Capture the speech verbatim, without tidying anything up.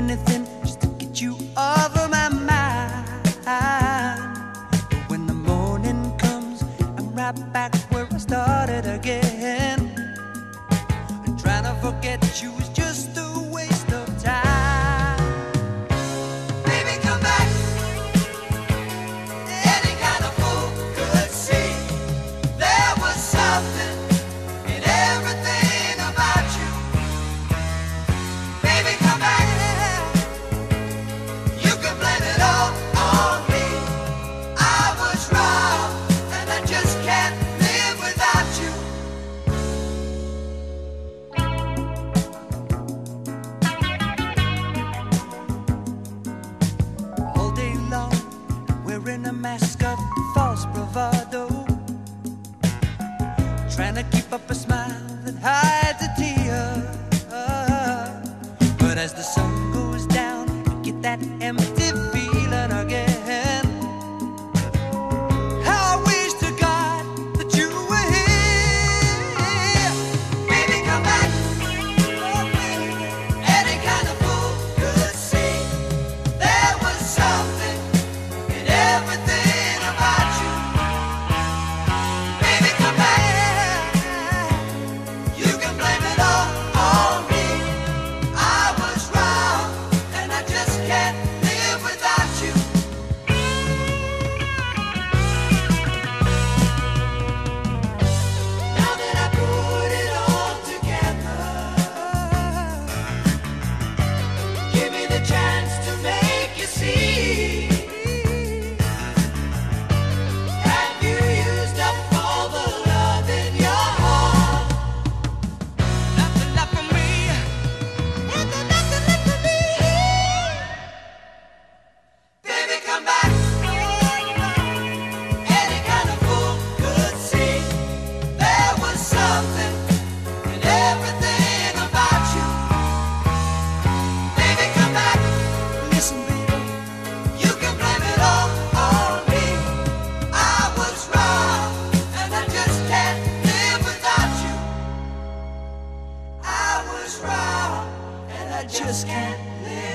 anything just to get you off of my mind. But when the morning comes, I'm right back where I started again. And trying to forget you is just a waste of time. Baby, come back. Any kind of fool could see there was something in everything about you. Baby, come back. You can blame it all on me. I was wrong, and I just can't live without you. All day long, wearing a mask of false bravado, trying to keep up a smile that hides a tear. But as the sun goes down, you get that empty feeling again. How I wish to God that you were here. Baby, come back. Any kind of fool could see there was something in everything about you. Baby, come back. You can blame it all on me. I was wrong, and I just can't live without you. Now that I put it all together, give me the chance to make you see. Have you used up all the love in your heart? Nothing left for me. Nothing, nothing left for me. Baby, come back. Any kind of fool could see there was something in everything about you. Baby, come back. Listen, baby, you can blame it all on me. I was wrong, and I just can't live without you. I was wrong, and I just can't live